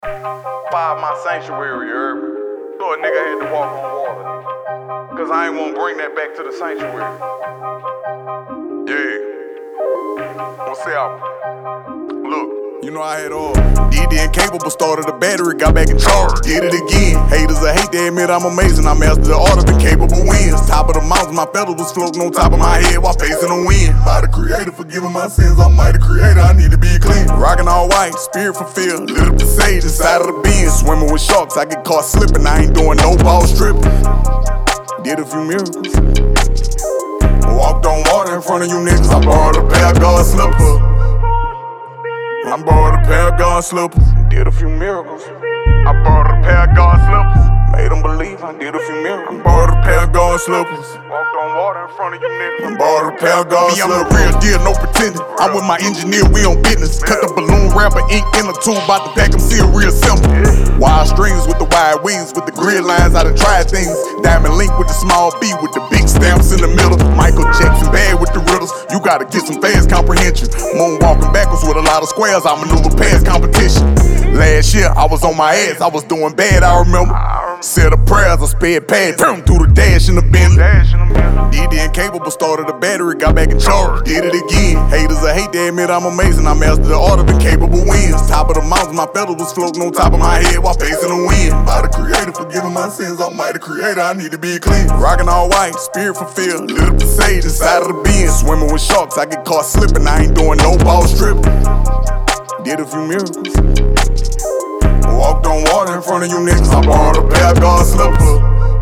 By my sanctuary, you heard me? So a nigga had to walk on water. Cause I ain't wanna bring that back to the sanctuary. Yeah. What's up? Look. You know I had all DD incapable, started a battery, got back in charge. Did it again. Haters, I hate to admit I'm amazing. I mastered the art of incapable wins. Top of the mountain, my feathers was floating on top of my head while facing the wind. By the creator, forgiving my sins. I'm mighty creator, I need to be clean. Rocking all white, spirit fulfilled. Lit up the sage inside of the bin. Swimming with sharks, I get caught slipping. I ain't doing no ball stripping. Did a few miracles. Walked on water in front of you niggas. I borrowed a pair of God slippers. I borrowed a pair of God slippers, did a few miracles. I borrowed a pair of God slippers. Made them believe I did a few miracles. I borrowed a pair of God slippers. Walked on water in front of you niggas. I borrowed a pair of God slippers. I'm the real deal, no pretending. I'm with my engineer, we on business. Cut the balloon wrapper, ink in a tube, about to pack them, seal real simple. Wide strings with the wide wings, with the grid lines, I done tried things. Diamond link with the small B, with the big stamps in the middle. Michael Jackson bad with the riddles. You gotta get some fast comprehension. Moonwalking backwards with a lot of squares, I maneuver past competition. Last year, I was on my ass, I was doing bad, I remember. Said the prayers, I sped past, through the dash in the Bentley. DD incapable, started a battery, got back in charge. Did it again. Haters, I hate to admit I'm amazing. I mastered the art of incapable wins. Top of the mountain, my feathers was floating on top of my head while facing the wind. By the creator, forgiving my sins. I'm mighty creator, I need to be clean. Rocking all white, spirit fulfilled. Lit up the sage inside of the bin. Swimming with sharks, I get caught slipping. I ain't doing no ball stripping. Did a few miracles. Walked on water in front of you niggas. I borrowed a pair of God slippers.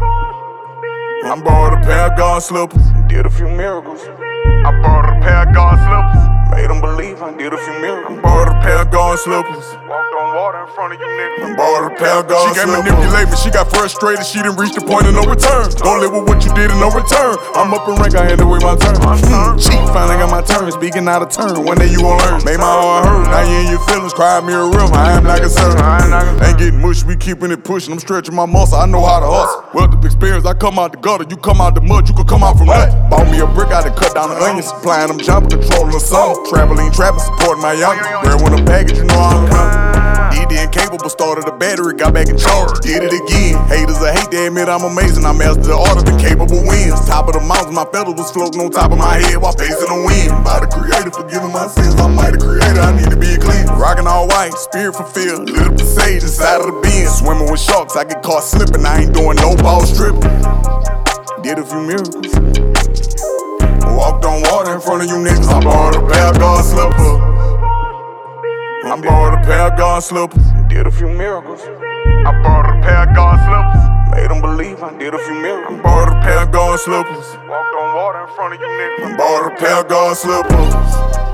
I borrowed a pair of God slippers. Did a few miracles. I borrowed a pair of God slippers. Made them believe I did a few miracles. I borrowed a pair of God slippers. Walked on water in front of you niggas. I borrowed a pair of God slippers. She can't manipulate me, she got frustrated. She didn't reach the point of no return. Don't live with what you did and no return. I'm up in rank, I had to wait my turn. Cheat, finally got my turn. Speaking out of turn, one day you gon' learn. Made my heart hurt, now you in your feelings. Cried me a river, I am not concerned. Ain't getting mush, we keeping it pushing. I'm stretching my muscle, I know how to hustle. Wealth of experience, I come out the gutter. You come out the mud, you could come out from nothing. Bought me a brick, I done cut down the onions. Supplying them jump, controlling the song. Traveling, trapping, supporting my youngins. Rare when a package, you know I'm coming. DD incapable, started a battery, got back in charge. Did it again. Haters, I hate to admit I'm amazing. I mastered the art of incapable wins. Top of the mountain, my feathers was floating on top of my head while facing the wind. By the creator, forgiving my sins. I'm mighty creator, I need to be clean. Rocking all white, spirit fulfilled. Lit up the sage inside of the bin. Swimming with sharks, I get caught slipping. I ain't doing no ball stripping. Did a few miracles. Walked on water in front of you niggas. I borrowed a pair of God slippers. I borrowed a pair of God slippers. Did a few miracles. I borrowed a pair of God slippers. Made them believe I did a few miracles. I borrowed a pair of God slippers. Walked on water in front of you niggas. I borrowed a pair of God slippers.